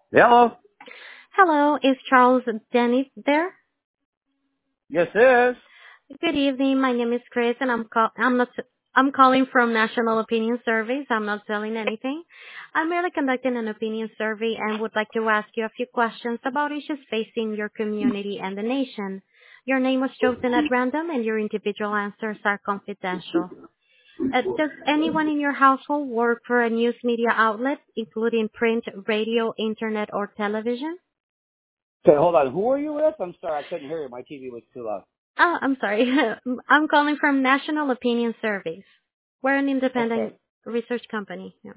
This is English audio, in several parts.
Hello. Hello, is Charles Dennis there? Yes, it is. Good evening. My name is Chris, and I'm calling from National Opinion Surveys. I'm not selling anything. I'm merely conducting an opinion survey and would like to ask you a few questions about issues facing your community and the nation. Your name was chosen at random, and your individual answers are confidential. Does anyone in your household work for a news media outlet, including print, radio, internet, or television? Okay, hold on. Who are you with? I'm sorry, I couldn't hear you. My TV was too loud. Oh, I'm sorry. I'm calling from National Opinion Surveys. We're an Okay. independent research company. Yeah.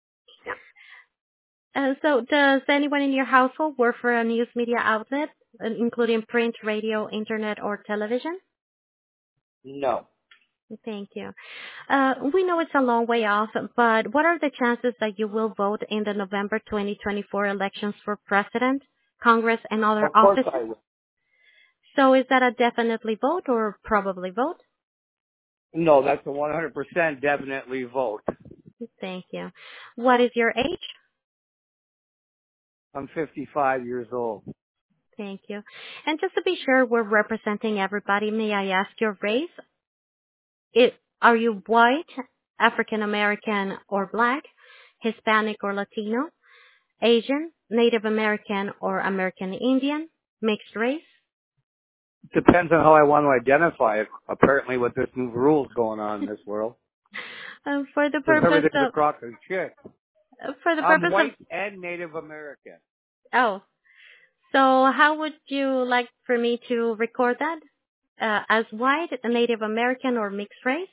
So does anyone in your household work for a news media outlet, including print, radio, internet, or television? No. Thank you. We know it's a long way off, but what are the chances that you will vote in the November 2024 elections for president, Congress, and other Of course offices? I will. So is that a definitely vote or probably vote? No, that's a 100% definitely vote. Thank you. What is your age? I'm 55 years old. Thank you. And just to be sure we're representing everybody, may I ask your race? Are you white, African American or black, Hispanic or Latino, Asian, Native American or American Indian, mixed race? Depends on how I want to identify it, apparently with this new rules going on in this world. For the Because purpose everything's a of, crock of shit. for the I'm purpose of, white and Native American. oh, so how would you like for me to record that? As white, Native American or mixed race?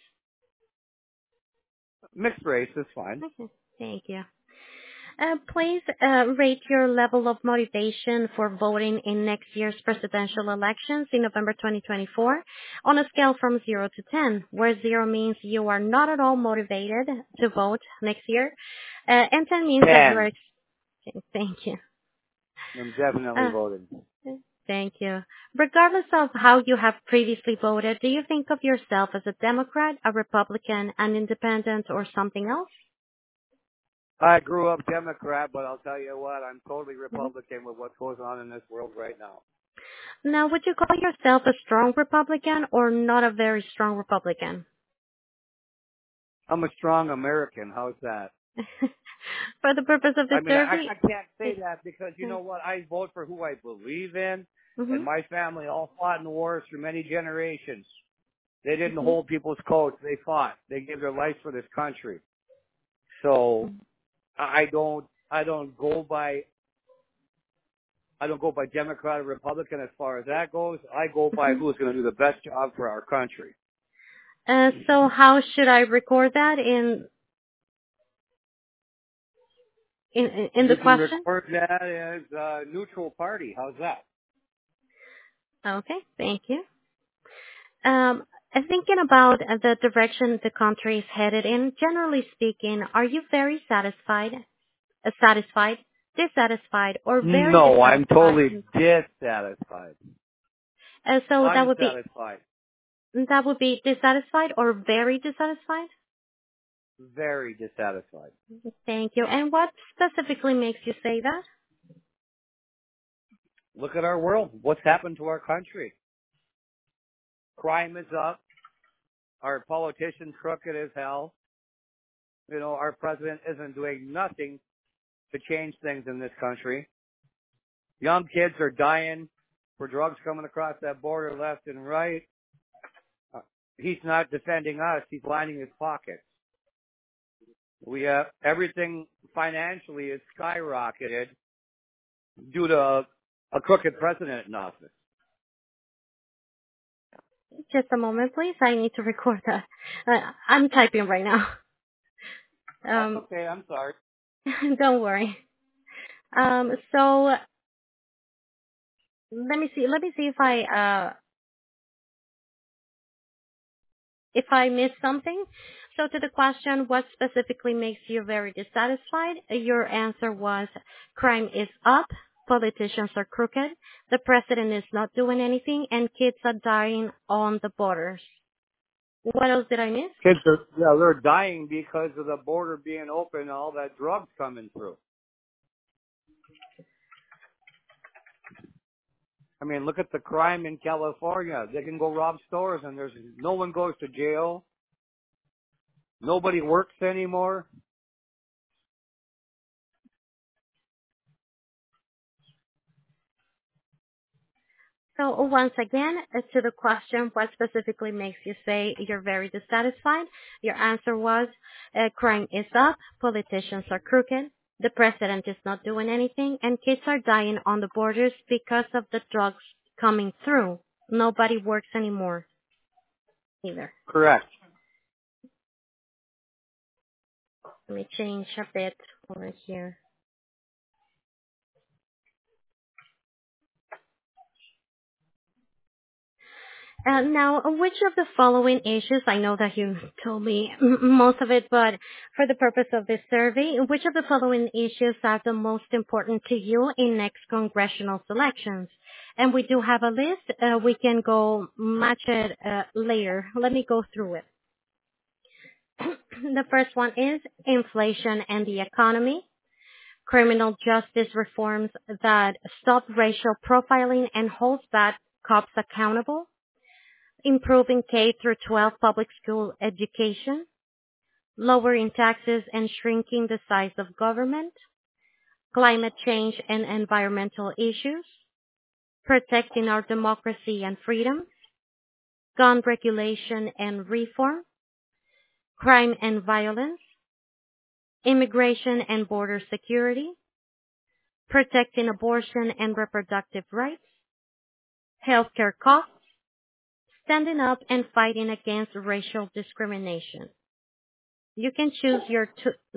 Mixed race is fine. Okay, thank you. Please rate your level of motivation for voting in next year's presidential elections in November 2024 on a scale from 0 to 10, where 0 means you are not at all motivated to vote next year, and 10 means that you are. 10. Thank you. I'm definitely Uh, voting. Thank you. Regardless of how you have previously voted, do you think of yourself as a Democrat, a Republican, an independent, or something else? I grew up Democrat, but I'll tell you what, I'm totally Mhm. Republican with what goes on in this world right now. Now, would you call yourself a strong Republican or not a very strong Republican? I'm a strong American. How's that? For the purpose of the I mean, survey? I can't say that because you know what? I vote for who I believe in, Mm-hmm. and my family all fought in wars for many generations. They didn't Mm-hmm. hold people's coats. They fought. They gave their lives for this country. So I don't go by, I don't go by Democrat or Republican as far as that goes. I go by Mm-hmm. who's going to do the best job for our country. So how should I record that in the You can question? record that as a neutral party. How's that? Okay, thank you. Thinking about the direction the country is headed in, generally speaking, are you very satisfied, dissatisfied, or very No, I'm dissatisfied? totally dissatisfied. So Unsatisfied. that would be dissatisfied or very dissatisfied? Very dissatisfied. Thank you. And what specifically makes you say that? Look at our world. What's happened to our country? Crime is up. Our politicians crooked as hell. You know, our president isn't doing nothing to change things in this country. Young kids are dying for drugs coming across that border left and right. Uh, He's not defending us. He's lining his pockets. We have everything financially is skyrocketed due to a crooked president in office. Just a moment, please. I need to record that. I'm typing right now. That's Um, okay. I'm sorry. don't worry. So let me see if I missed something. So to the question, what specifically makes you very dissatisfied? Your answer was crime is up, politicians are crooked, the president is not doing anything, and kids are dying on the borders. What else did I miss? Kids are, yeah, they're dying because of the border being open and all that drugs coming through. I mean, look at the crime in California. They can go rob stores and no one goes to jail. Nobody works anymore. So once again, to the question, what specifically makes you say you're very dissatisfied? Your answer was, crime is up, politicians are crooked, the president is not doing anything, and kids are dying on the borders because of the drugs coming through. Nobody works anymore either. Correct. Let me change a bit over here. Now, which of the following issues, I know that you told me most of it, but for the purpose of this survey, which of the following issues are the most important to you in next congressional elections? And we do have a list. We can go match it later. Let me go through it. The first one is inflation and the economy, criminal justice reforms that stop racial profiling and holds bad cops accountable, improving K through 12 public school education, lowering taxes and shrinking the size of government, climate change and environmental issues, protecting our democracy and freedoms, gun regulation and reform, crime and violence, immigration and border security, protecting abortion and reproductive rights, healthcare costs, standing up and fighting against racial discrimination. You can choose your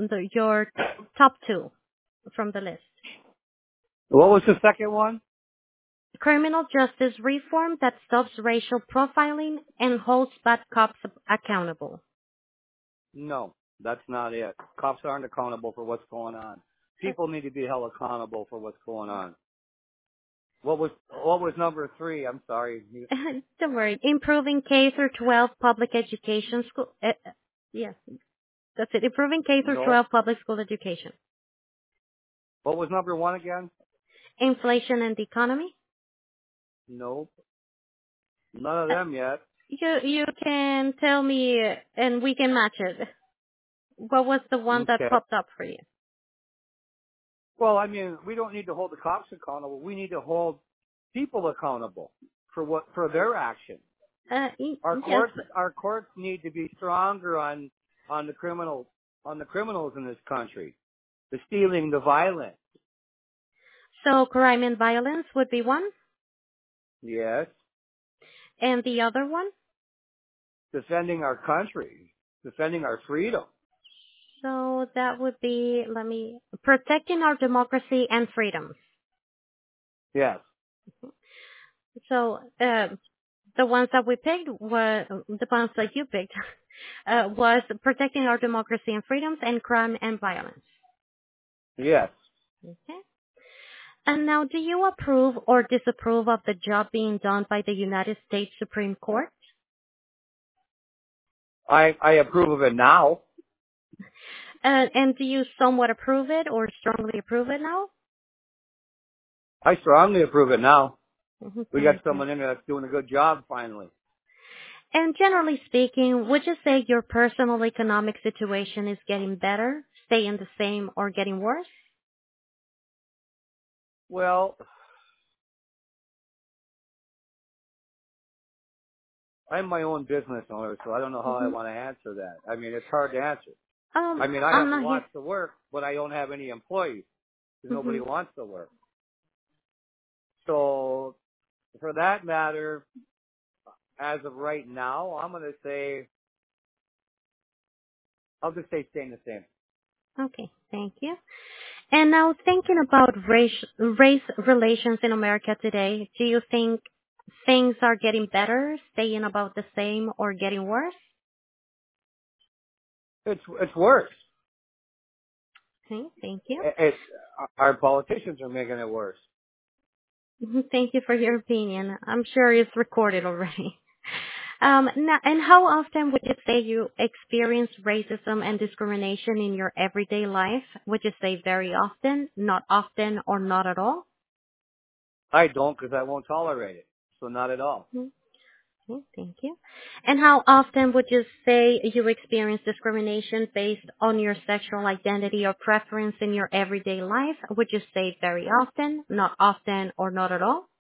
top two from the list. What was the second one? Criminal justice reform that stops racial profiling and holds bad cops accountable. No, that's not it. Cops aren't accountable for what's going on. People need to be held accountable for what's going on. What was number 3? I'm sorry. Don't worry. Improving K through 12 public education school. Yes, that's it. Improving K through 12 public school education. What was number 1 again? Inflation and the economy. Nope. None of them yet. You can tell me, and we can match it. What was the one that popped up for you? Well, I mean, we don't need to hold the cops accountable. We need to hold people accountable for their actions. Our courts need to be stronger on the criminals in this country, the stealing, the violence. So crime and violence would be one? Yes. And the other one? Defending our country, defending our freedom. So that would be, protecting our democracy and freedoms. Yes. So the ones that we picked were, the ones that you picked, was protecting our democracy and freedoms and crime and violence. Yes. Okay. And now, do you approve or disapprove of the job being done by the United States Supreme Court? I approve of it now. And do you somewhat approve it or strongly approve it now? I strongly approve it now. Mm-hmm. We got someone in there that's doing a good job finally. And generally speaking, would you say your personal economic situation is getting better, staying the same, or getting worse? Well, I'm my own business owner, so I don't know how I want to answer that. I mean, it's hard to answer. I mean, I have lots of work, but I don't have any employees because nobody wants to work. So, for that matter, as of right now, I'm going to say, I'll just say staying the same. Okay, thank you. And now thinking about race relations in America today, do you think things are getting better, staying about the same, or getting worse? It's worse. Okay, thank you. Our politicians are making it worse. Thank you for your opinion. I'm sure it's recorded already. Now, and how often would you say you experience racism and discrimination in your everyday life? Would you say very often, not often, or not at all? I don't because I won't tolerate it. So not at all. Okay, thank you. And how often would you say you experience discrimination based on your sexual identity or preference in your everyday life? Would you say very often, not often, or not at all?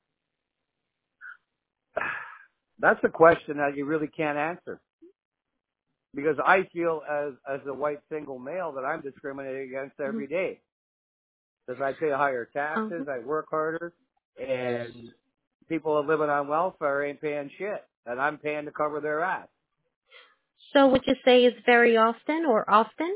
That's a question that you really can't answer. Because I feel as a white single male that I'm discriminated against every day. Because I pay higher taxes, I work harder, and people are living on welfare ain't paying shit. And I'm paying to cover their ass. So would you say it's very often or often?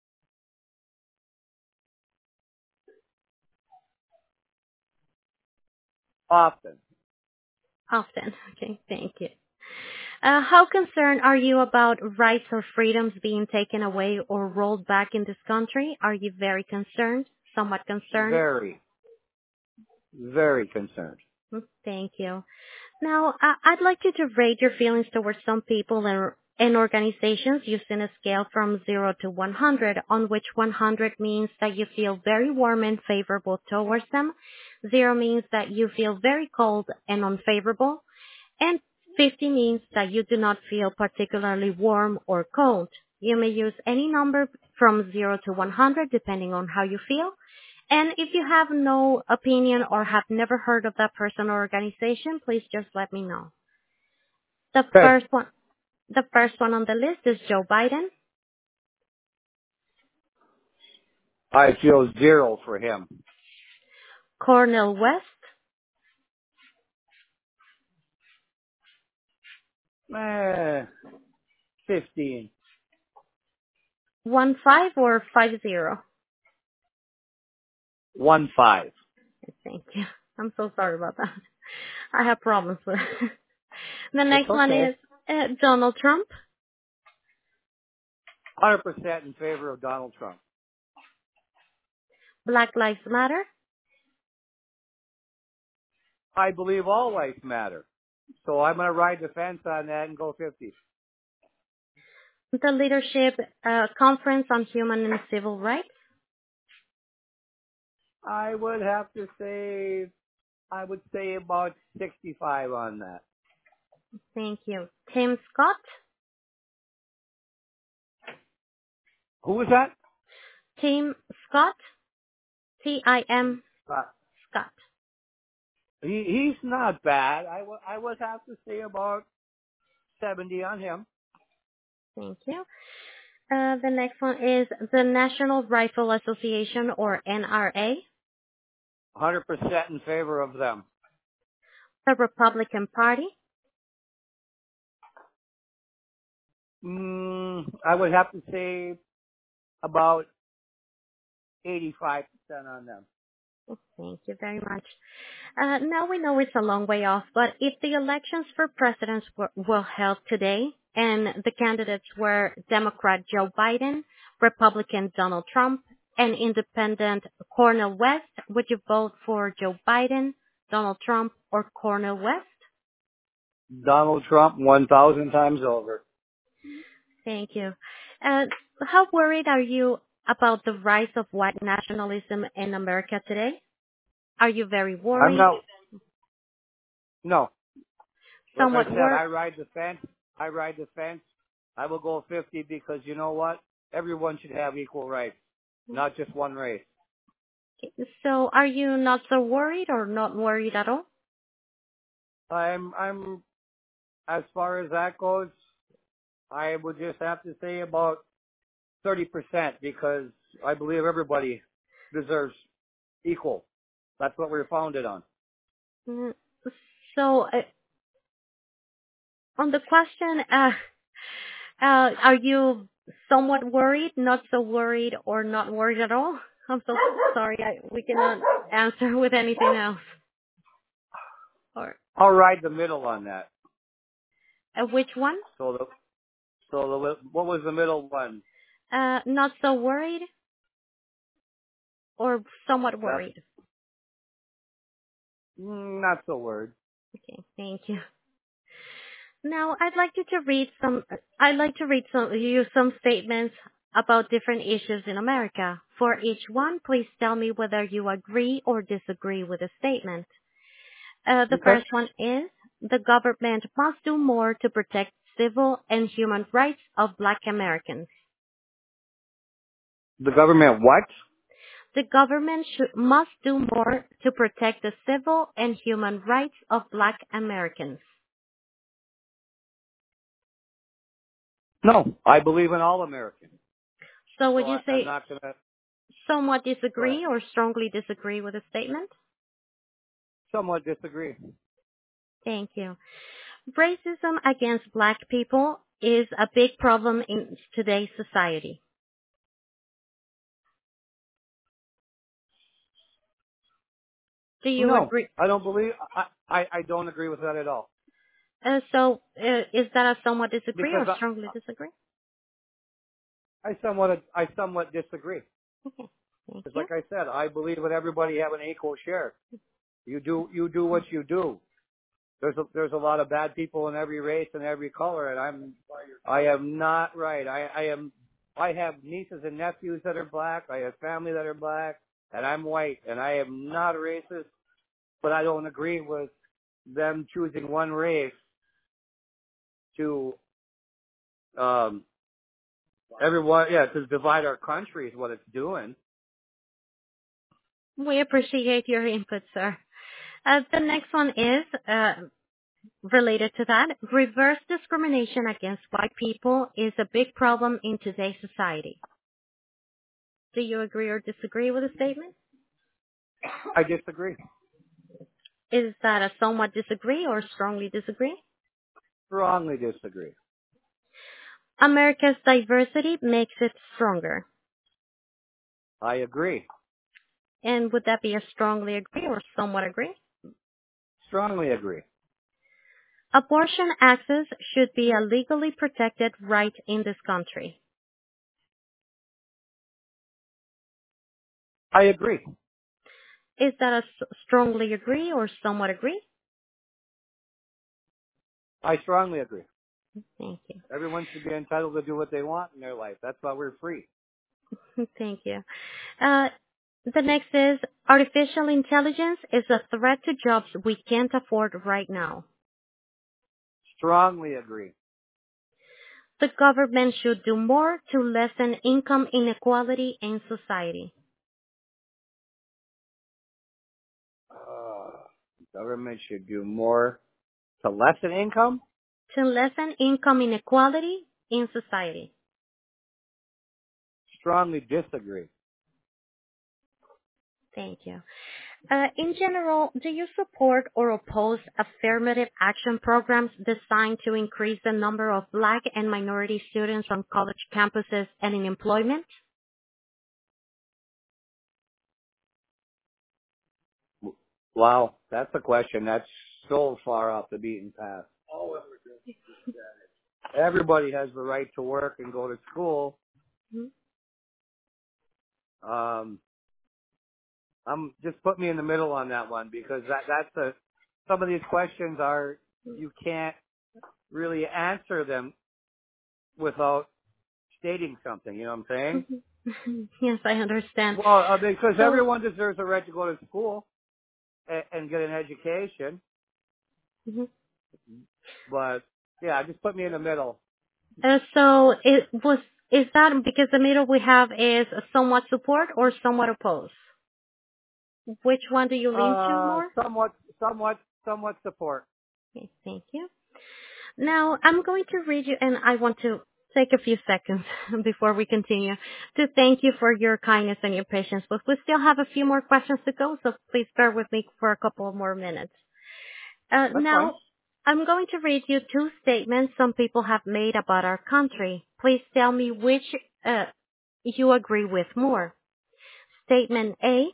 Often. Often. Okay, thank you. How concerned are you about rights or freedoms being taken away or rolled back in this country? Are you very concerned? Somewhat concerned? Very, very concerned. Thank you. Now, I'd like you to rate your feelings towards some people and organizations using a scale from 0 to 100, on which 100 means that you feel very warm and favorable towards them, 0 means that you feel very cold and unfavorable, and 50 means that you do not feel particularly warm or cold. You may use any number from 0 to 100 depending on how you feel. And if you have no opinion or have never heard of that person or organization, please just let me know. The first one on the list is Joe Biden. I feel 0 for him. Cornel West. 15. 1-5 or 50? 1-5. Thank you. I'm so sorry about that. I have problems with it. The It's next one okay. is Donald Trump. 100% in favor of Donald Trump. Black Lives Matter. I believe all lives matter. So I'm going to ride the fence on that and go 50. The Leadership Conference on Human and Civil Rights. I would have to say, I would say about 65 on that. Thank you. Tim Scott. Who was that? Tim Scott. Tim Scott. He's not bad. I would have to say about 70 on him. Thank you. The next one is the National Rifle Association, or NRA. 100% in favor of them. The Republican Party. I would have to say about 85% on them. Thank you very much. Now we know it's a long way off, but if the elections for presidents were held today and the candidates were Democrat Joe Biden, Republican Donald Trump, and Independent Cornel West, would you vote for Joe Biden, Donald Trump, or Cornel West? Donald Trump 1,000 times over. Thank you. How worried are you about the rise of white nationalism in America today? Are you very worried? I'm not. No. Like Somewhat I said, worried? I ride the fence. I will go 50 because you know what? Everyone should have equal rights, not just one race. So are you not so worried or not worried at all? I'm, as far as that goes, I would just have to say about 30% because I believe everybody deserves equal. That's what we're founded on. Mm, So on the question, are you somewhat worried, not so worried, or not worried at all? I'm so sorry. We cannot answer with anything else. Or I'll ride the middle on that. which one? What was the middle one? Not so worried or somewhat worried? Not so worried. Okay, thank you. Now, I'd like to read some statements about different issues in America. For each one, please tell me whether you agree or disagree with the statement. The Okay. first one is the government must do more to protect civil and human rights of Black Americans. The government what? The government must do more to protect the civil and human rights of Black Americans. No, I believe in all Americans. So would So you I'm say not going to. somewhat Go ahead. disagree or strongly disagree with the statement? Somewhat disagree. Thank you. Racism against Black people is a big problem in today's society. Do you No, agree? I don't believe. I don't agree with that at all. Is that a somewhat disagree Because or strongly disagree? I somewhat disagree. Okay, thank Because you. like I said, I believe in everybody having an equal share. You do what you do. There's a lot of bad people in every race and every color, and I am not right. I have nieces and nephews that are black. I have family that are black, and I'm white, and I am not racist. But I don't agree with them choosing one race to everyone. Yeah, to divide our country is what it's doing. We appreciate your input, sir. The next one is related to that. Reverse discrimination against white people is a big problem in today's society. Do you agree or disagree with the statement? I disagree. Is that a somewhat disagree or strongly disagree? Strongly disagree. America's diversity makes it stronger. I agree. And would that be a strongly agree or somewhat agree? Strongly agree. Abortion access should be a legally protected right in this country. I agree. Is that a strongly agree or somewhat agree? I strongly agree. Thank you. Everyone should be entitled to do what they want in their life. That's why we're free. Thank you. Uh, the next is artificial intelligence is a threat to jobs we can't afford right now. Strongly agree. The government should do more to lessen income inequality in society. Government should do more to lessen income. To lessen income inequality in society. Strongly disagree. Thank you. In general, do you support or oppose affirmative action programs designed to increase the number of Black and minority students on college campuses and in employment? Wow, that's a question that's so far off the beaten path. Everybody has the right to work and go to school. I'm just put me in the middle on that one because some of these questions are you can't really answer them without stating something. You know what I'm saying? Yes, I understand. Well, because So, everyone deserves the right to go to school and get an education. mhm. But yeah, just put me in the middle. Is that because the middle we have is somewhat support or somewhat oppose? Which one do you lean to more? Somewhat support. Okay, thank you. Now, I'm going to read you, and I want to take a few seconds before we continue to thank you for your kindness and your patience, but we still have a few more questions to go, so please bear with me for a couple more minutes. That's fine. Now, I'm going to read you two statements some people have made about our country. Please tell me which you agree with more. Statement A,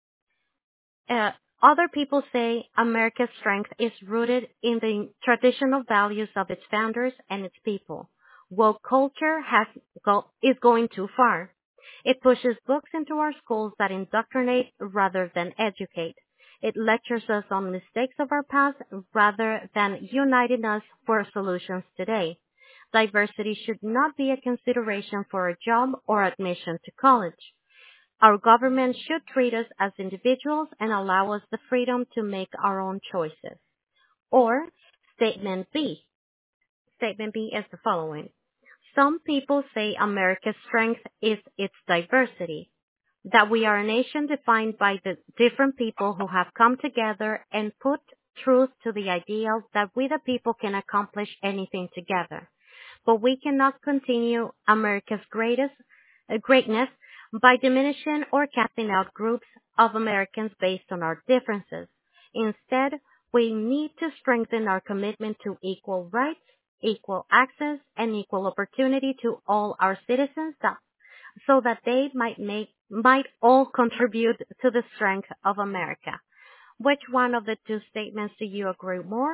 other people say America's strength is rooted in the traditional values of its founders and its people. Woke culture is going too far. It pushes books into our schools that indoctrinate rather than educate. It lectures us on mistakes of our past rather than uniting us for solutions today. Diversity should not be a consideration for a job or admission to college. Our government should treat us as individuals and allow us the freedom to make our own choices. Or statement B. Statement B is the following. Some people say America's strength is its diversity, that we are a nation defined by the different people who have come together and put truth to the ideal that we the people can accomplish anything together. But we cannot continue America's greatness by diminishing or casting out groups of Americans based on our differences. Instead, we need to strengthen our commitment to equal rights, equal access, and equal opportunity to all our citizens so that they might all contribute to the strength of America. Which one of the two statements do you agree more?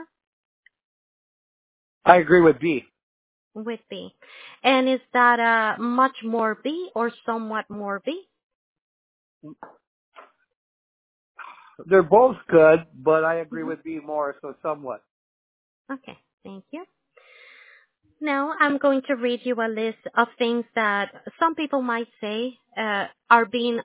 I agree with B. With B. And is that much more B or somewhat more B? They're both good, but I agree with B more, so somewhat. Okay, thank you. Now I'm going to read you a list of things that some people might say are being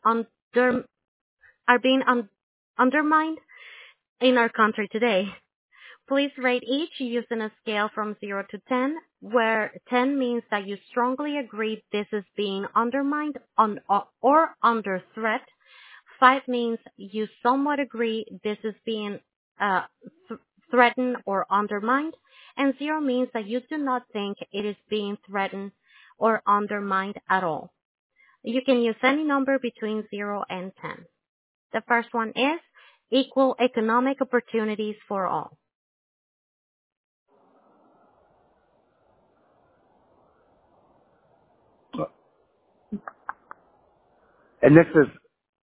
undermined in our country today. Please rate each using a scale from 0 to 10, where 10 means that you strongly agree this is being undermined or under threat. 5 means you somewhat agree this is being threatened or undermined. And 0 means that you do not think it is being threatened or undermined at all. You can use any number between 0 and 10. The first one is equal economic opportunities for all. And this is,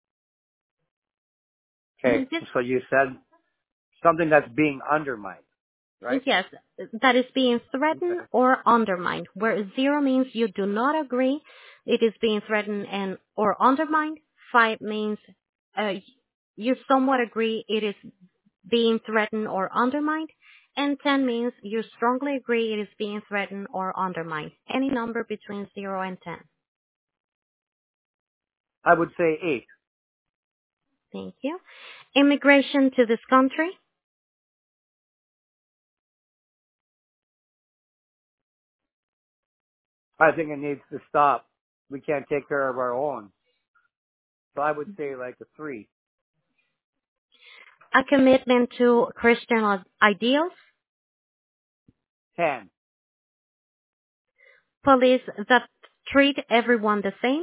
okay, so you said something that's being undermined, right? Yes, that is being threatened or undermined, where 0 means you do not agree it is being threatened or undermined. 5 means you somewhat agree it is being threatened or undermined. And 10 means you strongly agree it is being threatened or undermined. Any number between 0 and 10. I would say 8. Thank you. Immigration to this country. I think it needs to stop. We can't take care of our own. So I would say like a 3. A commitment to Christian ideals. 10. Police that treat everyone the same.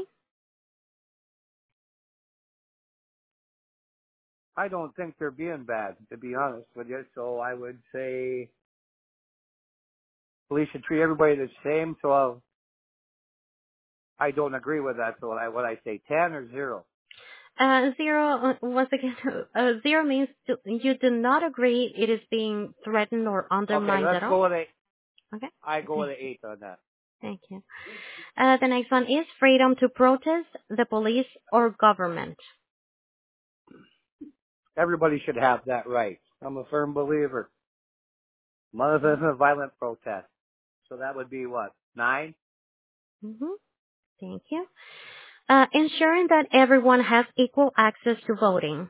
I don't think they're being bad, to be honest with you. So I would say police should treat everybody the same. So I don't agree with that. So what I say, 10 or 0? 0, once again, 0 means you do not agree it is being threatened or undermined at all. Okay, let's go with 8. Okay. I go with an 8 on that. Thank you. The next one is freedom to protest the police or government. Everybody should have that right. I'm a firm believer. Manifest a violent protest. So that would be what? 9? Mm-hmm. Thank you. Ensuring that everyone has equal access to voting.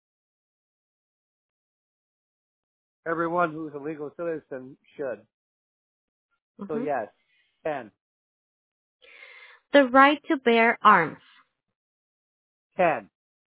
Everyone who's a legal citizen should. Mm-hmm. So yes, 10. The right to bear arms. 10.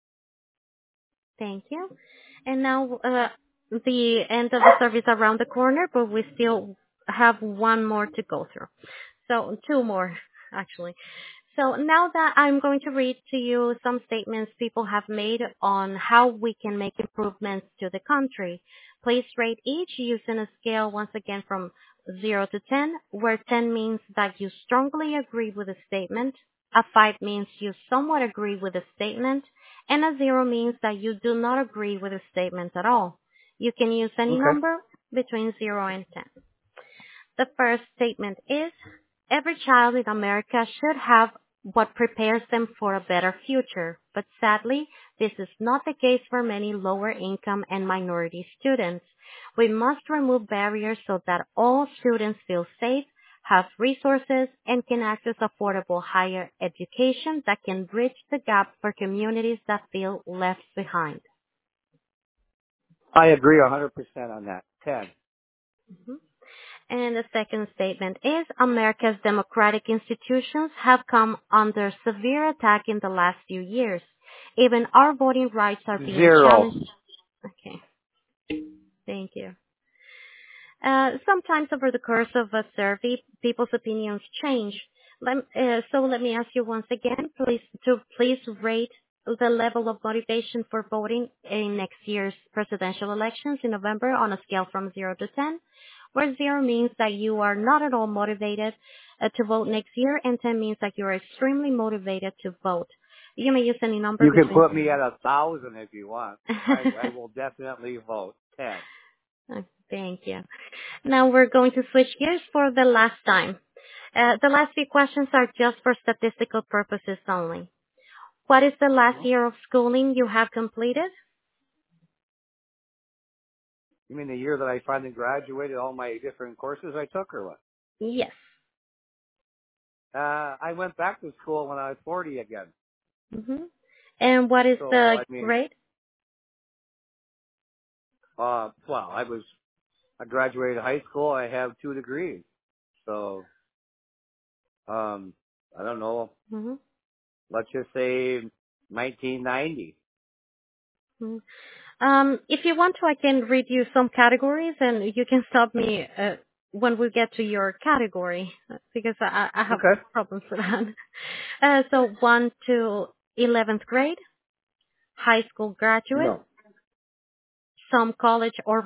Thank you. And now the end of the service around the corner, but we still have one more to go through. So 2 more, actually. So now that I'm going to read to you some statements people have made on how we can make improvements to the country. Please rate each using a scale once again from 0 to 10, where 10 means that you strongly agree with a statement, a 5 means you somewhat agree with a statement, and a 0 means that you do not agree with a statement at all. You can use any number between 0 and 10. The first statement is, every child in America should have what prepares them for a better future, but sadly, this is not the case for many lower income and minority students. We must remove barriers so that all students feel safe, have resources, and can access affordable higher education that can bridge the gap for communities that feel left behind. I agree 100% on that. 10. Mhm. And the second statement is America's democratic institutions have come under severe attack in the last few years. Even our voting rights are being 0. challenged. Okay, thank you. Sometimes over the course of a survey, people's opinions change. So let me ask you once again, please rate the level of motivation for voting in next year's presidential elections in November on a scale from 0 to 10, where 0 means that you are not at all motivated to vote next year, and 10 means that you are extremely motivated to vote. You may use any number You can between. put me at 1,000 if you want. I will definitely vote 10. Thank you. Now we're going to switch gears for the last time. The last few questions are just for statistical purposes only. What is the last year of schooling you have completed? You mean the year that I finally graduated all my different courses I took or what? Yes. I went back to school when I was 40 again. Mm-hmm. And what is the grade? Well, I graduated high school. I have 2 degrees. So, I don't know. Mm-hmm. Let's just say 1990. Mm-hmm. If you want to, I can read you some categories, and you can stop me when we get to your category, because I have problems with that. So 1 to 11th grade, high school graduate, No. some college or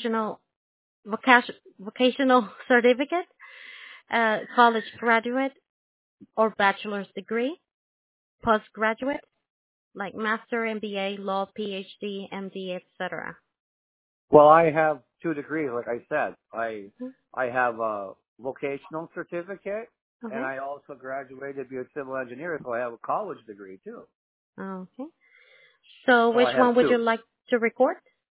vocational certificate, college graduate or bachelor's degree, postgraduate, like master, MBA, law, PhD, MD, etc. Well, I have 2 degrees, like I said. I have a vocational certificate, Okay. and I also graduated to be a civil engineer, so I have a college degree too. Okay. So So which I have one would 2. you like to record?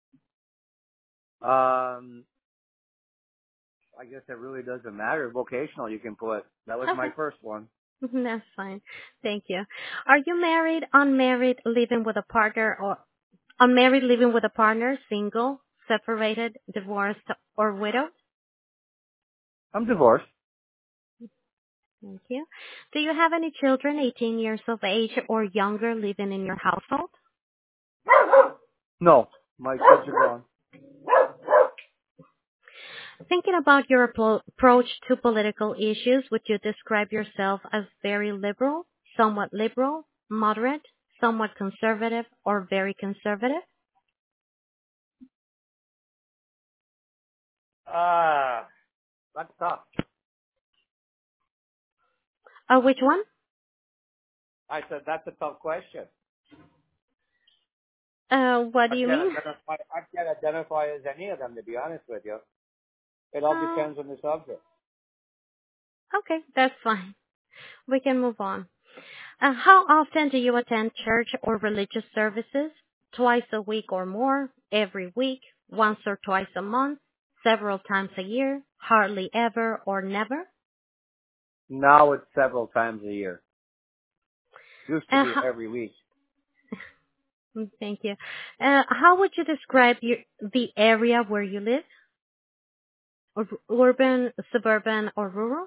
I guess it really doesn't matter. Vocational, you can put. That was my first one. That's fine. Thank you. Are you married, unmarried, living with a partner, or unmarried, living with a partner, single, separated, divorced, or widowed? I'm divorced. Thank you. Do you have any children 18 years of age or younger living in your household? No, my kids are gone. Thinking about your approach to political issues, would you describe yourself as very liberal, somewhat liberal, moderate, somewhat conservative, or very conservative? That's tough. Which one? I said that's a tough question. What do you mean? I can't identify as any of them, to be honest with you. It all depends on the subject. Okay, that's fine. We can move on. How often do you attend church or religious services? Twice a week or more? Every week? Once or twice a month? Several times a year? Hardly ever or never? Now it's several times a year. Used to be every week. Thank you. How would you describe the area where you live? Urban, suburban, or rural?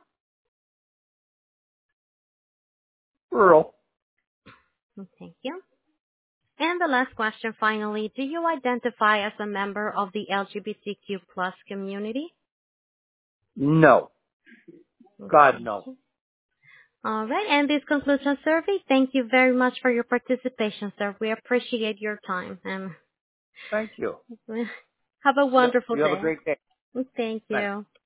Rural. Thank you. And the last question, finally, do you identify as a member of the LGBTQ plus community? No. God, no. All right, and this concludes our survey. Thank you very much for your participation, sir. We appreciate your time. And Thank you. have a wonderful day. You have a great day. Thank you. Thanks.